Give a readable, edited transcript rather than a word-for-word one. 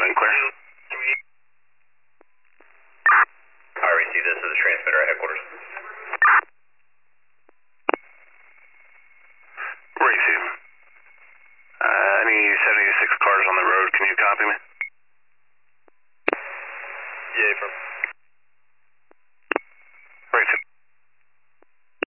and clear. I received this as a transmitter at headquarters. Receive. Any 76 cars on the road, can you copy me?